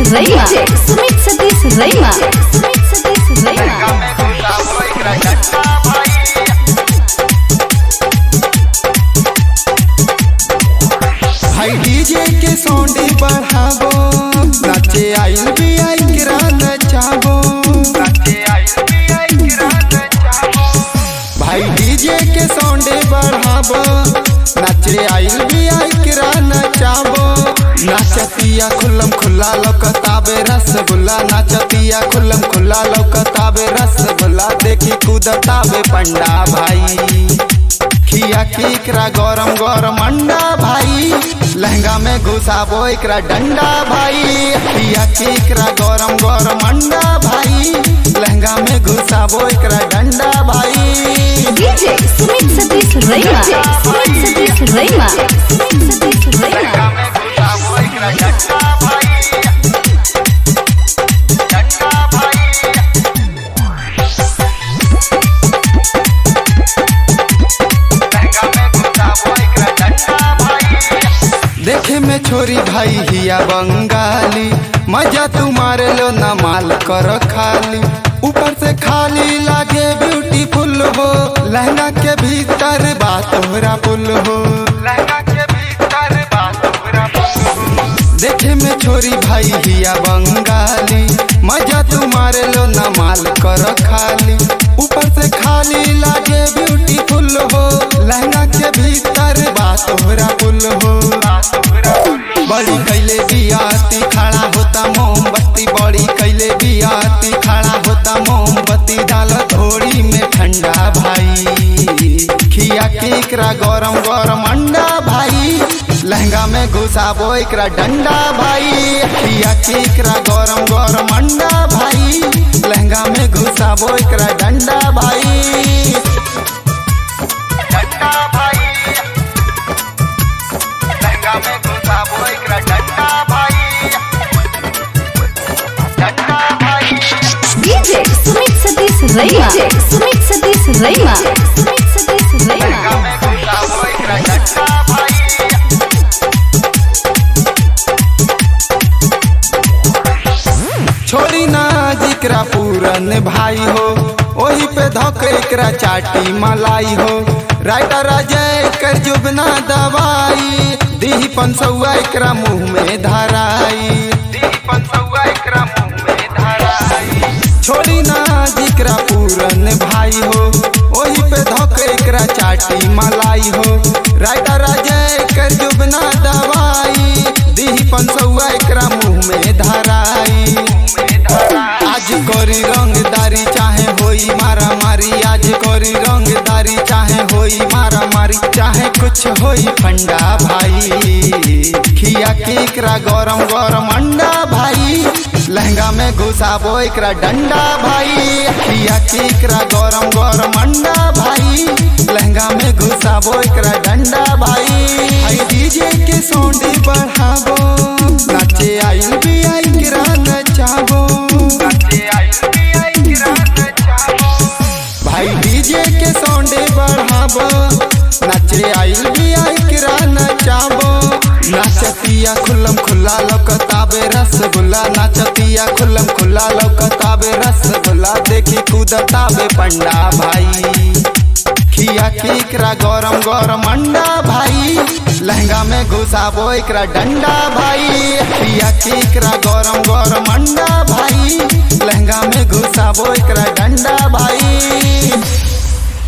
Rema, Sumit Satish Rema, Sumit Satish Rema. भाई DJ के sound बढ़ावो, नाचे आइल भी आई किरा नचावो, नाचे आइल भी आई किरा नचावो। भाई डीजे के साउंड बढ़ावो, नाचे आइल भी आई किरा नचावो। नाचतिया खुल्लम खुल्ला लौकताबे रसगुल्ला, नाचतिया खुल्लम खुल्ला लौकताबे रसगुल्ला। देखी कूदताबे पंडा भाई, खिया की एकरा गरम गरम अंडा भाई, लहंगा में घुसाबो एकरा डंडा भाई। खिया की एकरा गरम गरम अंडा भाई, लहंगा में घुसाबो एकरा डंडा भाई। DJ Sumit Satish Rema, Sumit Satish Rema, Sumit Satish Rema. देखे में छोरी भाई हिया बंगाली, मजा तुम्हारे लो न माल कर खाली। ऊपर से खाली लागे ब्यूटीफुल हो, लहंगा के भीतर बात तोहरा पुल हो, लहंगा के भीतर बात तोहरा पुल हो। देखे में छोरी भाई हिया बंगाली, मजा तुम्हारे लो न माल कर खाली। ऊपर से खाली लागे ब्यूटीफुल हो, लहंगा के भीतर बात तोहरा पुल हो। बड़ी कैले बियाती खड़ा होता मोमबत्ती, बड़ी कैले बियाती खड़ा होता मोमबत्ती। डाल थोड़ी में ठंडा भाई, खिया के एकरा गरम गरम अंडा भाई, लहंगा में घुसाबो एकरा डंडा भाई। खिया के एकरा गरम गरम अंडा भाई, लहंगा में घुसाबो एकरा डंडा भाई। डंडा भाई, लहंगा में घुसाबो एकरा डंडा भाई, डंडा भाई। DJ Sumit Satish Rema, Sumit Satish Rema, Sumit Satish Rema. लहंगा में घुसाबो एकरा डंडा भाई। छोड़ी ना जिकरा पूरन भाई हो, वही पे धक एकरा चाटी मलाई हो। राइटर अजय कर जुबना दवाई, दीही 500 एकरा मुँह में धराई, दीही 500 एकरा मुँह में धराई। छोड़ी ना जिकरा पूरन भाई हो, वही पे धक एकरा चाटी मलाई हो। राइटर अजय कर जुबना दवाई, दीही 500 एकरा मुँह में धराई। आज कोरी रंगदारी चाहे होई मारा मारी, आज कोरी रंगदारी चाहे होई मारा मारी, चाहे कुछ होई फंडा भाई। खिया के एकरा गरम गरम अंडा भाई, लहंगा में घुसाबो एकरा डंडा भाई। खिया के एकरा गरम गरम अंडा भाई, लहंगा में घुसाबो एकरा डंडा भाई। डीजे के साउंड बढ़ावो, नाचे आइल भी आई किरा नचावो, भाई डीजे के साउंड बढ़ावो, नाचे आइल भी आई किरा नचावो। नाचतिया खुल्लम खुल्ला लौकताबे रसगुल्ला, नाचतिया खुल्लम खुल्ला लौकताबे रसगुल्ला। देखी कूदताबे पंडा भाई, खिया के एकरा गरम गरम अंडा भाई, लहंगा में घुसाबो एकरा डंडा भाई। खिया के एकरा गरम गरम अंडा भाई, लहंगा में घुसाबो एकरा डंडा भाई।